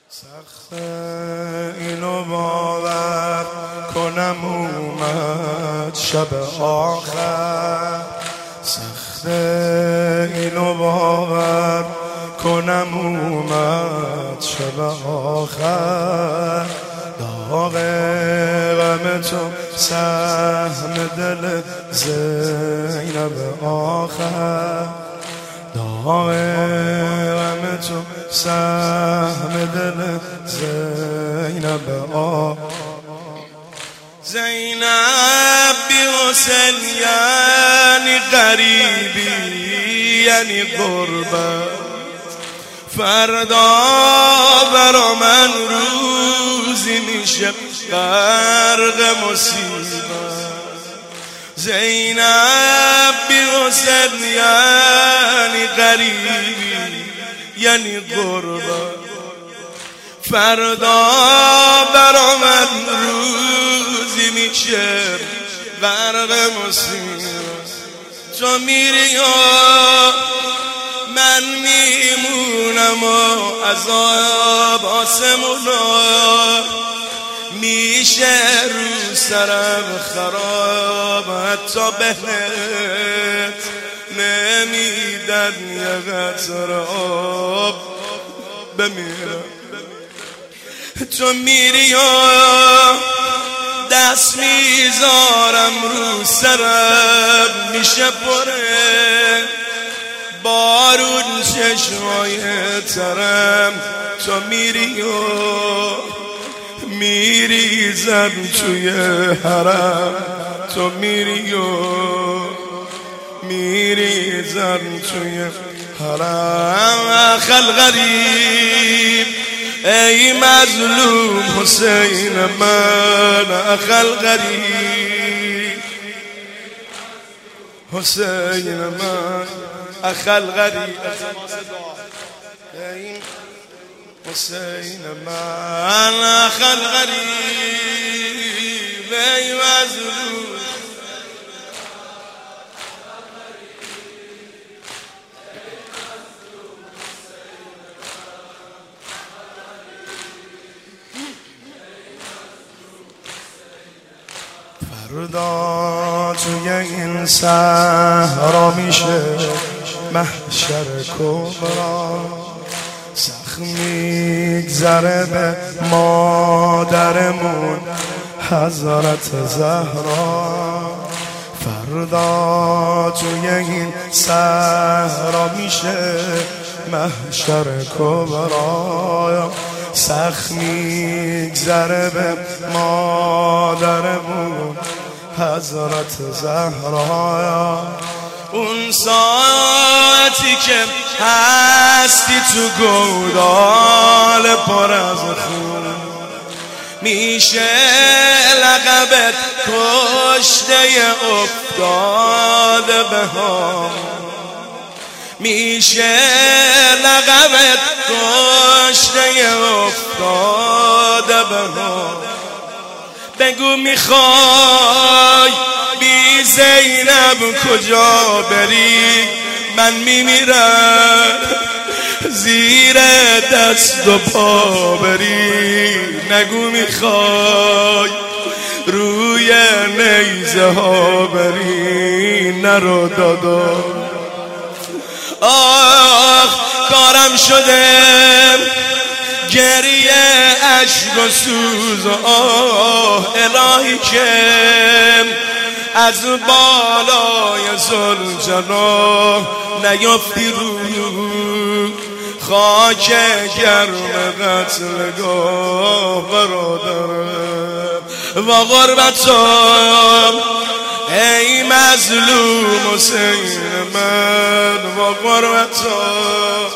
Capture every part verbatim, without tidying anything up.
سخت اینو باور کنم اومد شب آخر، سخت اینو باور کنم اومد شب آخر. داغ غم تو سهم دل زینب آخر، داغ غم تو سهم دل زینب آخر. زینب بی حسین یعنی غریبی یعنی غربت، فردا برا من روزی میشه غرق مصیبت. زینب بی حسین یعنی غریبی یعنی غربت، فردا برا من روزی میشه غرق مصیبت. تو میری و من میمونم و عذاب آسمونا میشه رو سرم خراب، حتی بهت نمیدن یه قطره آب بمیرم. تو میری و دست میذارم رو سرم میشه پره بارون چشمای ترم. تو میری و میریزم توی حرم، تو میری و میریزم توی حرم. خل غریب ای مظلوم حسین من، اخل غریب حسین من، اخل غریب ای حسین من، اخل غریب ای مظلوم. فردا توی این صحرا میشه محشر کبرا، سخت میگذره به مادرمون حضرت زهرا. فردا توی این صحرا میشه محشر کبرا، سخت میگذره به مادرمون حضرت زهرا. اون ساعتی که هستی تو گودال پر از خون میشه لقبت کشته افتاده به هم، میشه لقبت کشته افتاده به هم. بگو میخوای بی زینب کجا بری، من میمیرم زیر دست و پا بری. نگو میخوای روی نیزه ها بری، نرو دادا. آخ کارم شده گریه اشک و سوز، آه الهی که از بالای ذوالجلال نیفتی رو خاک گرم قتلگاه برادرم. و غربتم ای مظلوم حسین من، و غربتم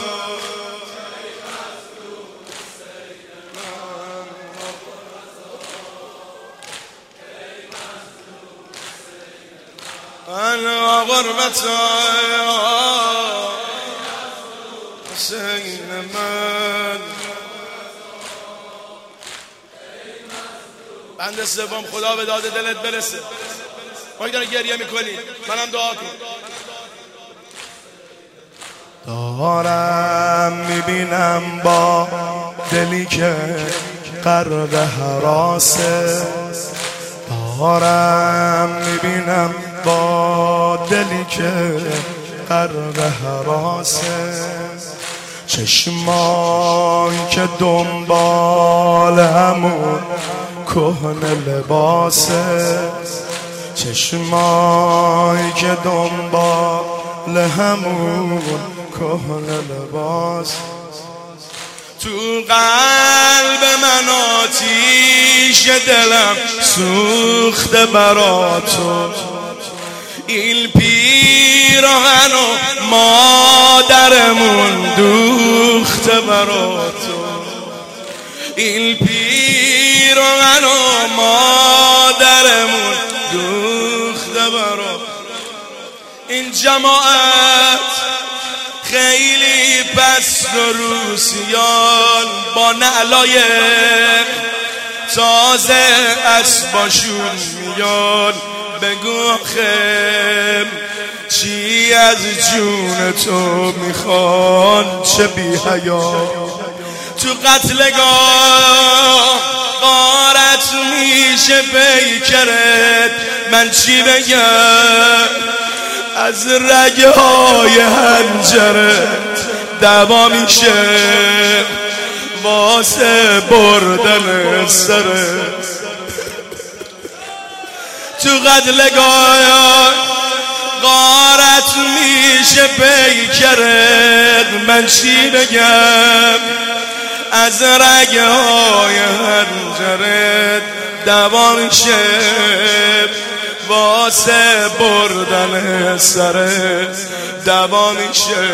أنا غربتي حسين من. بند سوم خدا به داد دلت برسه. ما داره گریه میکنی، منم دعا کن. دارم میبینم با دلی که غرق هراسه، دارم میبینم با دلی که غرق هراسه، چشمایی که دنبال همون کهنه لباسه، چشمایی که دنبال همون کهنه لباس. تو قلب من آتیش دلم سوخته برا تو، این پیراهن و مادرمون دوخته برا تو، این پیراهن و مادرمون دوخته برا. این جماعت خیلی پست و روسیان با نعلای تازه اسباشون میان، بگو آخه چی از جون تو میخوان، چه بی حیا تو قتلگاه غارت میشه پیکرت، من چی بگم از رگه های هنجرت دوا میشه واسه بردن سرت. تو قتلگاه غارت میشه پیکرت، من چی بگم از رگه های هنجرت دوا میشه واسه بردن سرت، دوا میشه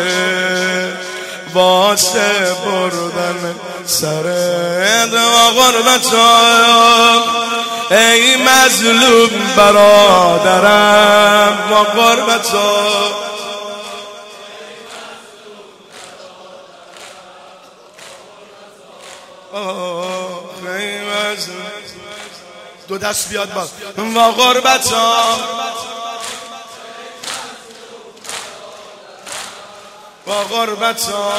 واسه بردن سرت. و غربتا ای مظلوم برادرم، و غربتا ای مظلوم، دو دست بیاد باز. و غربتا و غربتا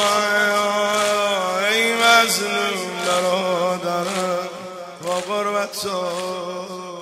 ای مظلوم برادرم، و غربتا